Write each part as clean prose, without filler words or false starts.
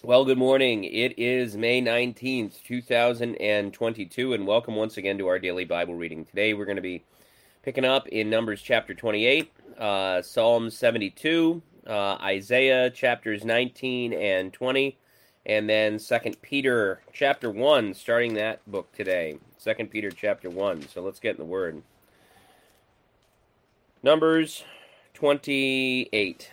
Well, good morning. It is May 19th, 2022, and welcome once again to our daily Bible reading. Today we're going to be picking up in Numbers chapter 28, Psalm 72, Isaiah chapters 19 and 20, and then 2 Peter chapter 1, starting that book today. 2 Peter chapter 1. So let's get in the Word. Numbers 28.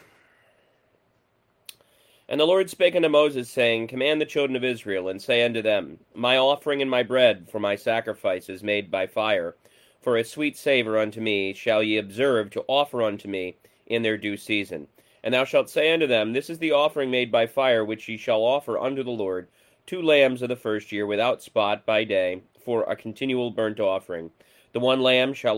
And the Lord spake unto Moses, saying, Command the children of Israel, and say unto them, My offering and my bread for my sacrifices made by fire, for a sweet savour unto me, shall ye observe to offer unto me in their due season. And thou shalt say unto them, This is the offering made by fire, which ye shall offer unto the Lord, 2 lambs of the first year, without spot, by day, for a continual burnt offering. The one lamb shall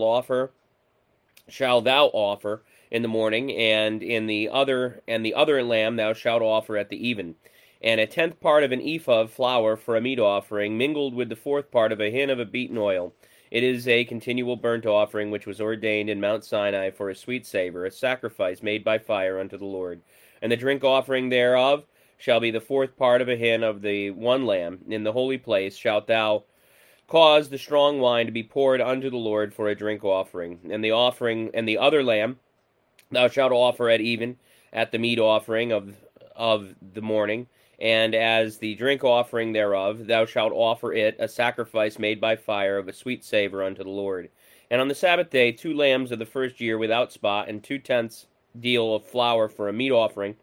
thou offer in the morning, and the other lamb thou shalt offer at the even, and a 10th part of an ephah of flour for a meat offering, mingled with the 4th part of a hin of a beaten oil. It is a continual burnt offering, which was ordained in Mount Sinai for a sweet savour, a sacrifice made by fire unto the Lord. And the drink offering thereof shall be the 4th part of a hin of the one lamb. In the holy place shalt thou cause the strong wine to be poured unto the Lord for a drink offering. And the other lamb thou shalt offer at even, at the meat offering of the morning, and as the drink offering thereof, thou shalt offer it a sacrifice made by fire of a sweet savour unto the Lord. And on the Sabbath day 2 lambs of the first year without spot, and 2/10 deal of flour for a meat offering,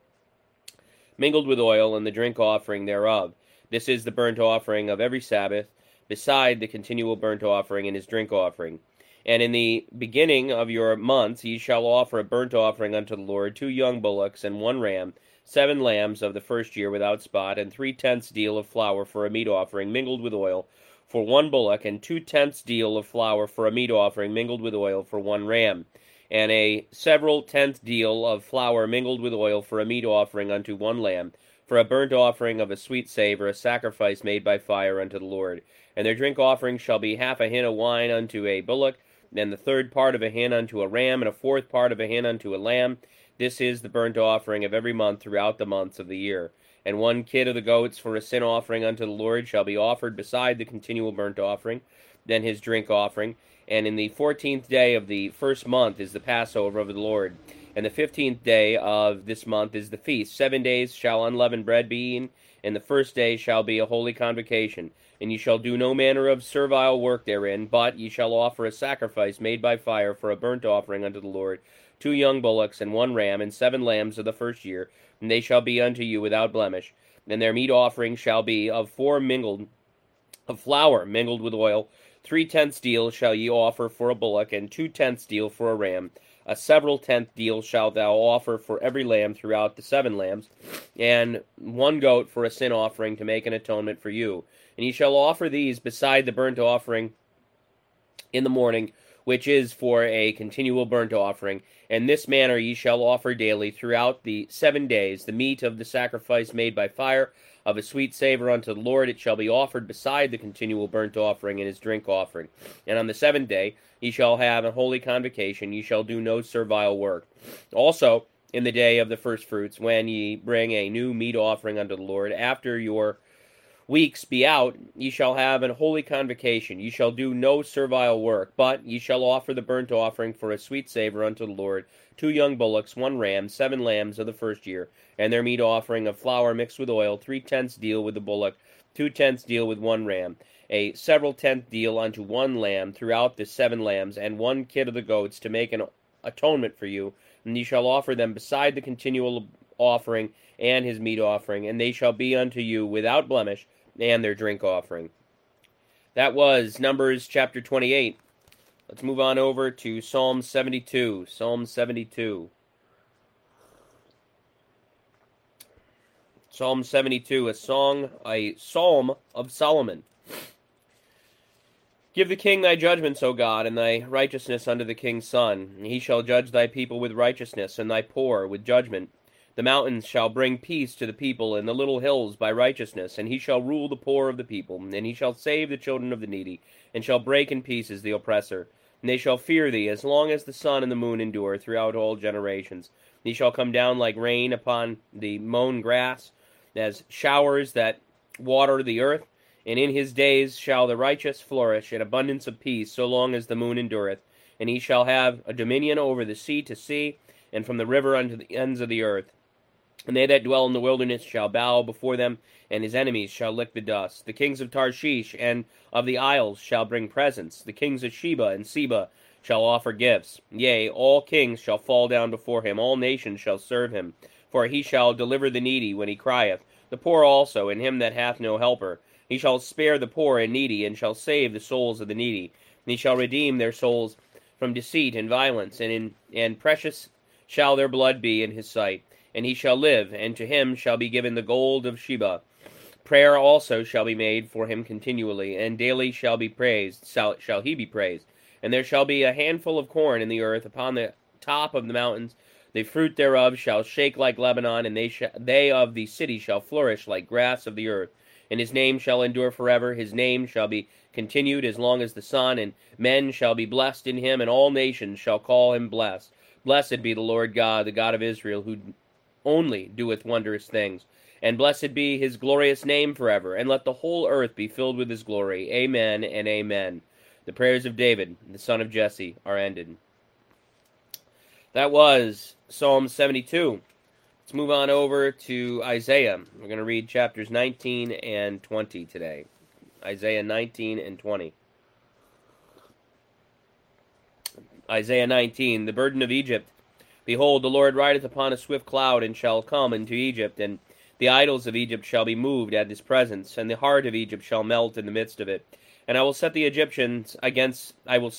mingled with oil, and the drink offering thereof. This is the burnt offering of every Sabbath, beside the continual burnt offering and his drink offering. And in the beginning of your months ye shall offer a burnt offering unto the Lord, 2 young bullocks and 1 ram, 7 lambs of the first year without spot, and 3/10 deal of flour for a meat offering mingled with oil for 1 bullock, and 2/10 deal of flour for a meat offering mingled with oil for 1 ram, and a several 10th deal of flour mingled with oil for a meat offering unto 1 lamb, for a burnt offering of a sweet savour, a sacrifice made by fire unto the Lord. And their drink offering shall be half a hin of wine unto a bullock, then the 3rd part of a hin unto a ram, and a 4th part of a hin unto a lamb. This is the burnt offering of every month throughout the months of the year. And 1 kid of the goats for a sin offering unto the Lord shall be offered beside the continual burnt offering, then his drink offering. And in the 14th day of the first month is the Passover of the Lord. And the 15th day of this month is the feast. 7 days shall unleavened bread be eaten, and the first day shall be a holy convocation. And ye shall do no manner of servile work therein, but ye shall offer a sacrifice made by fire for a burnt offering unto the Lord, 2 young bullocks and 1 ram, and 7 lambs of the first year, and they shall be unto you without blemish. And their meat offering shall be of flour mingled with oil. 3/10 deal shall ye offer for a bullock, and 2/10 deal for a ram. A several 10th deal shalt thou offer for every lamb throughout the 7 lambs, and 1 goat for a sin offering to make an atonement for you. And ye shall offer these beside the burnt offering in the morning, which is for a continual burnt offering. In this manner ye shall offer daily throughout the 7 days the meat of the sacrifice made by fire, of a sweet savour unto the Lord. It shall be offered beside the continual burnt offering and his drink offering. And on the 7th day ye shall have a holy convocation. Ye shall do no servile work. Also in the day of the firstfruits, when ye bring a new meat offering unto the Lord, after your weeks be out, ye shall have an holy convocation. Ye shall do no servile work, but ye shall offer the burnt offering for a sweet savour unto the Lord, 2 young bullocks, 1 ram, 7 lambs of the first year, and their meat offering of flour mixed with oil, 3/10 deal with the bullock, 2/10 deal with 1 ram, a several 10th deal unto 1 lamb throughout the 7 lambs, and 1 kid of the goats to make an atonement for you. And ye shall offer them beside the continual offering and his meat offering, and they shall be unto you without blemish, and their drink offering. That was Numbers chapter 28. Let's move on over to Psalm 72. Psalm 72. Psalm 72, a psalm of Solomon. Give the king thy judgments, O God, and thy righteousness unto the king's son. He shall judge thy people with righteousness, and thy poor with judgment. The mountains shall bring peace to the people, and the little hills by righteousness. And he shall rule the poor of the people, and he shall save the children of the needy, and shall break in pieces the oppressor. And they shall fear thee as long as the sun and the moon endure throughout all generations. He shall come down like rain upon the mown grass, as showers that water the earth. And in his days shall the righteous flourish in abundance of peace, so long as the moon endureth. And he shall have a dominion over the sea to sea, and from the river unto the ends of the earth. And they that dwell in the wilderness shall bow before them, and his enemies shall lick the dust. The kings of Tarshish and of the isles shall bring presents. The kings of Sheba and Seba shall offer gifts. Yea, all kings shall fall down before him, all nations shall serve him. For he shall deliver the needy when he crieth, the poor also, and him that hath no helper. He shall spare the poor and needy, and shall save the souls of the needy. And he shall redeem their souls from deceit and violence, and precious shall their blood be in his sight. And he shall live, and to him shall be given the gold of Sheba. Prayer also shall be made for him continually, and daily shall he be praised. And there shall be a handful of corn in the earth upon the top of the mountains. The fruit thereof shall shake like Lebanon, and they of the city shall flourish like grass of the earth. And his name shall endure forever. His name shall be continued as long as the sun, and men shall be blessed in him, and all nations shall call him blessed. Blessed be the Lord God, the God of Israel, who only doeth wondrous things. And blessed be his glorious name forever, and let the whole earth be filled with his glory. Amen and amen. The prayers of David, the son of Jesse, are ended. That was Psalm 72. Let's move on over to Isaiah. We're going to read chapters 19 and 20 today. Isaiah 19 and 20. Isaiah 19, the burden of Egypt. Behold, the Lord rideth upon a swift cloud, and shall come into Egypt, and the idols of Egypt shall be moved at his presence, and the heart of Egypt shall melt in the midst of it. And I will set the Egyptians against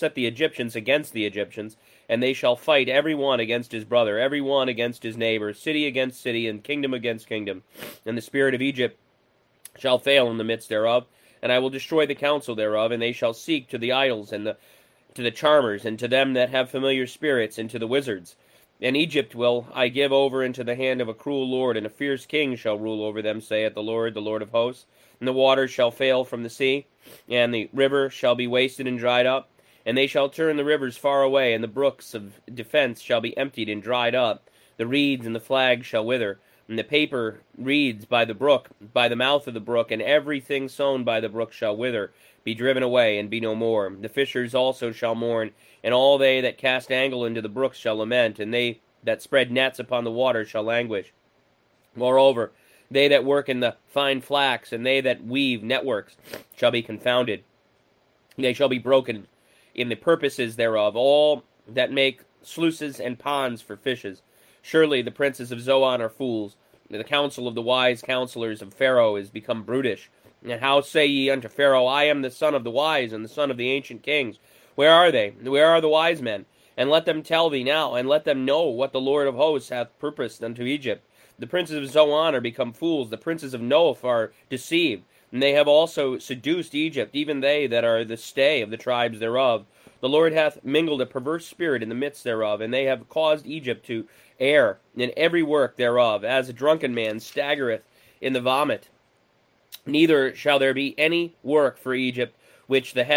the Egyptians, and they shall fight every one against his brother, every one against his neighbor, city against city, and kingdom against kingdom. And the spirit of Egypt shall fail in the midst thereof, and I will destroy the counsel thereof, and they shall seek to the idols, and to the charmers, and to them that have familiar spirits, and to the wizards. And Egypt will I give over into the hand of a cruel lord, and a fierce king shall rule over them, saith the Lord of hosts. And the waters shall fail from the sea, and the river shall be wasted and dried up. And they shall turn the rivers far away, and the brooks of defense shall be emptied and dried up. The reeds and the flags shall wither, and the paper reeds by the brook, by the mouth of the brook, and everything sown by the brook shall wither, be driven away, and be no more. The fishers also shall mourn, and all they that cast angle into the brooks shall lament, and they that spread nets upon the water shall languish. Moreover, they that work in the fine flax, and they that weave networks, shall be confounded. They shall be broken in the purposes thereof, all that make sluices and ponds for fishes. Surely the princes of Zoan are fools. The counsel of the wise counselors of Pharaoh is become brutish. And how say ye unto Pharaoh, I am the son of the wise, and the son of the ancient kings? Where are they? Where are the wise men? And let them tell thee now, and let them know what the Lord of hosts hath purposed unto Egypt. The princes of Zoan are become fools, the princes of Noph are deceived, and they have also seduced Egypt, even they that are the stay of the tribes thereof. The Lord hath mingled a perverse spirit in the midst thereof, and they have caused Egypt to err in every work thereof, as a drunken man staggereth in the vomit. Neither shall there be any work for Egypt which the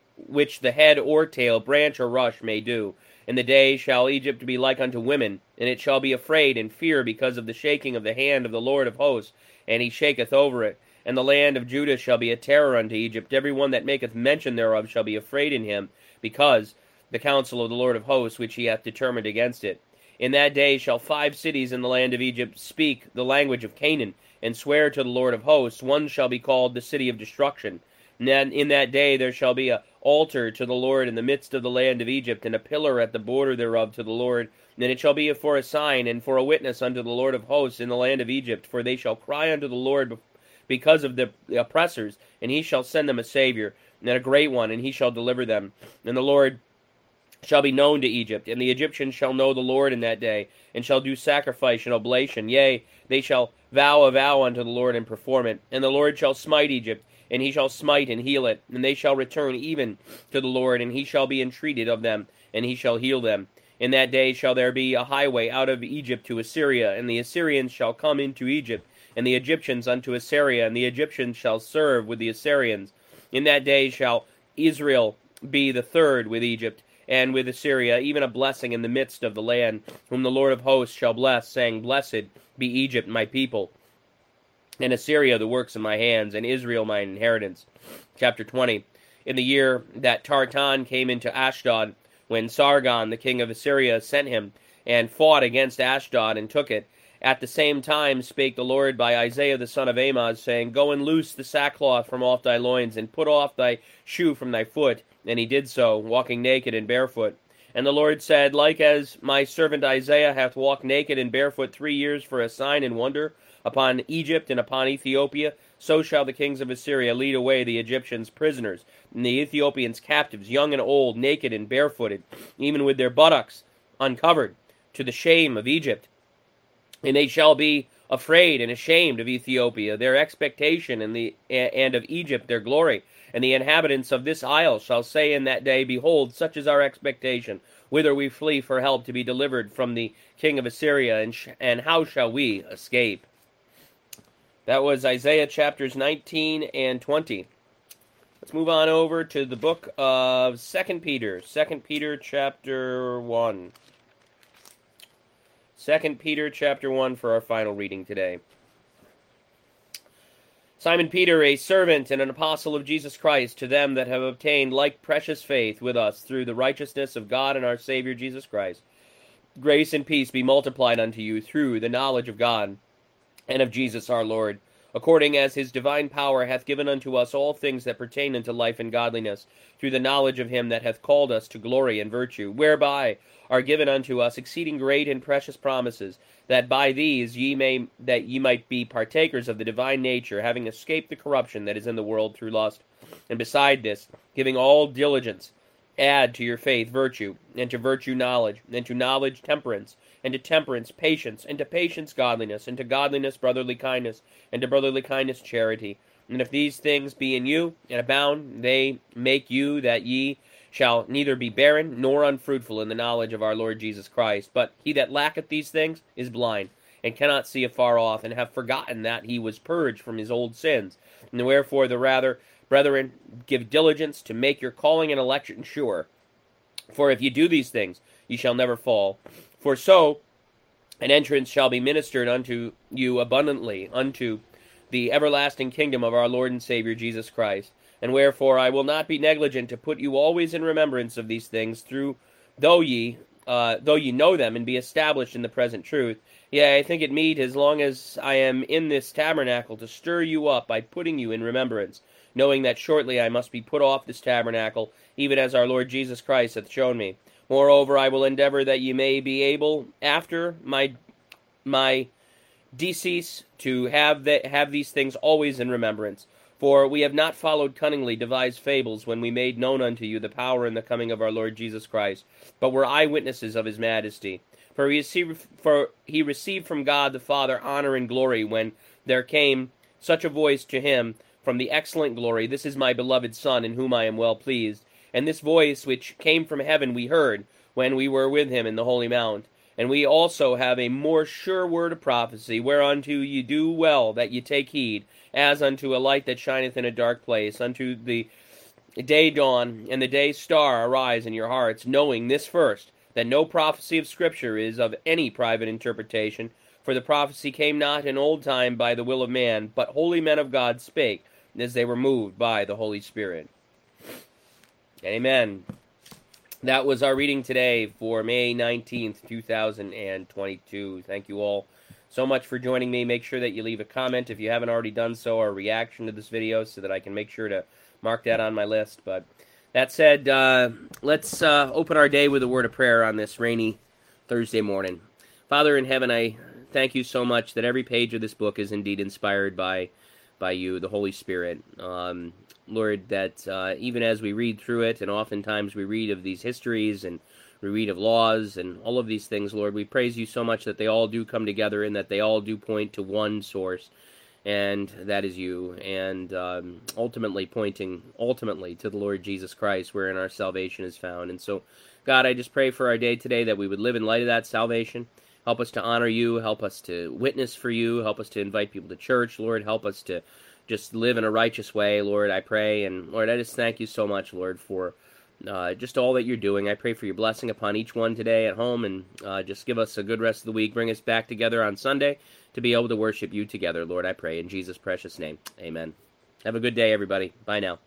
head or tail, branch or rush may do. In the day shall Egypt be like unto women, and it shall be afraid and fear because of the shaking of the hand of the Lord of hosts, and he shaketh over it. And the land of Judah shall be a terror unto Egypt. Every one that maketh mention thereof shall be afraid in him, because the counsel of the Lord of hosts which he hath determined against it. In that day shall 5 cities in the land of Egypt speak the language of Canaan, and swear to the Lord of hosts. One shall be called the city of destruction. And then in that day there shall be an altar to the Lord in the midst of the land of Egypt, and a pillar at the border thereof to the Lord. And it shall be for a sign and for a witness unto the Lord of hosts in the land of Egypt. For they shall cry unto the Lord because of the oppressors, and he shall send them a Savior, and a great one, and he shall deliver them. And the Lord shall be known to Egypt, and the Egyptians shall know the Lord in that day, and shall do sacrifice and oblation. Yea, they shall vow a vow unto the Lord and perform it. And the Lord shall smite Egypt, and he shall smite and heal it. And they shall return even to the Lord, and he shall be entreated of them, and he shall heal them. In that day shall there be a highway out of Egypt to Assyria, and the Assyrians shall come into Egypt, and the Egyptians unto Assyria, and the Egyptians shall serve with the Assyrians. In that day shall Israel be the third with Egypt, and with Assyria, even a blessing in the midst of the land, whom the Lord of hosts shall bless, saying, Blessed be Egypt, my people. and Assyria the works of my hands, and Israel my inheritance. Chapter 20. In the year that Tartan came into Ashdod, when Sargon the king of Assyria sent him, and fought against Ashdod, and took it, at the same time spake the Lord by Isaiah the son of Amoz, saying, Go and loose the sackcloth from off thy loins, and put off thy shoe from thy foot. And he did so, walking naked and barefoot. And the Lord said, Like as my servant Isaiah hath walked naked and barefoot 3 years for a sign and wonder upon Egypt and upon Ethiopia, so shall the kings of Assyria lead away the Egyptians prisoners, and the Ethiopians captives, young and old, naked and barefooted, even with their buttocks uncovered, to the shame of Egypt. And they shall be afraid and ashamed of Ethiopia, their expectation, and of Egypt, their glory. And the inhabitants of this isle shall say in that day, Behold, such is our expectation, whither we flee for help to be delivered from the king of Assyria, and how shall we escape? That was Isaiah chapters 19 and 20. Let's move on over to the book of 2 Peter. 2 Peter chapter 1. 2 Peter chapter 1 for our final reading today. Simon Peter, a servant and an apostle of Jesus Christ, to them that have obtained like precious faith with us through the righteousness of God and our Savior Jesus Christ. Grace and peace be multiplied unto you through the knowledge of God and of Jesus our Lord, according as his divine power hath given unto us all things that pertain unto life and godliness, through the knowledge of him that hath called us to glory and virtue, whereby are given unto us exceeding great and precious promises, that by these ye might be partakers of the divine nature, having escaped the corruption that is in the world through lust. And beside this, giving all diligence, add to your faith virtue, and to virtue knowledge, and to knowledge temperance, and to temperance patience, and to patience godliness, and to godliness brotherly kindness, and to brotherly kindness charity. And if these things be in you, and abound, they make you that ye shall neither be barren nor unfruitful in the knowledge of our Lord Jesus Christ. But he that lacketh these things is blind, and cannot see afar off, and have forgotten that he was purged from his old sins. And wherefore the rather, brethren, give diligence to make your calling and election sure. For if ye do these things, ye shall never fall. For so an entrance shall be ministered unto you abundantly unto the everlasting kingdom of our Lord and Savior Jesus Christ. And wherefore I will not be negligent to put you always in remembrance of these things, though ye know them and be established in the present truth. Yea, I think it meet, as long as I am in this tabernacle, to stir you up by putting you in remembrance, knowing that shortly I must be put off this tabernacle, even as our Lord Jesus Christ hath shown me. Moreover, I will endeavor that ye may be able, after my decease, to have these things always in remembrance. For we have not followed cunningly devised fables when we made known unto you the power and the coming of our Lord Jesus Christ, but were eyewitnesses of his majesty. For he received from God the Father honor and glory, when there came such a voice to him from the excellent glory, This is my beloved Son, in whom I am well pleased. And this voice which came from heaven we heard, when we were with him in the holy mount. And we also have a more sure word of prophecy, whereunto ye do well that ye take heed, as unto a light that shineth in a dark place, unto the day dawn and the day star arise in your hearts, knowing this first, that no prophecy of Scripture is of any private interpretation. For the prophecy came not in old time by the will of man, but holy men of God spake, as they were moved by the Holy Spirit. Amen. That was our reading today for May 19th, 2022. Thank you all so much for joining me. Make sure that you leave a comment if you haven't already done so, or a reaction to this video, so that I can make sure to mark that on my list. But that said, let's open our day with a word of prayer on this rainy Thursday morning. Father in heaven, I thank you so much that every page of this book is indeed inspired by you, the Holy Spirit. Lord, that even as we read through it, and oftentimes we read of these histories, and we read of laws, and all of these things, Lord, we praise you so much that they all do come together, and that they all do point to one source, and that is you, and ultimately pointing to the Lord Jesus Christ, wherein our salvation is found. And so, God, I just pray for our day today that we would live in light of that salvation. Help us to honor you, help us to witness for you, help us to invite people to church, Lord, help us to just live in a righteous way, Lord, I pray. And Lord, I just thank you so much, Lord, for just all that you're doing. I pray for your blessing upon each one today at home, and just give us a good rest of the week. Bring us back together on Sunday to be able to worship you together, Lord, I pray. In Jesus' precious name, amen. Have a good day, everybody. Bye now.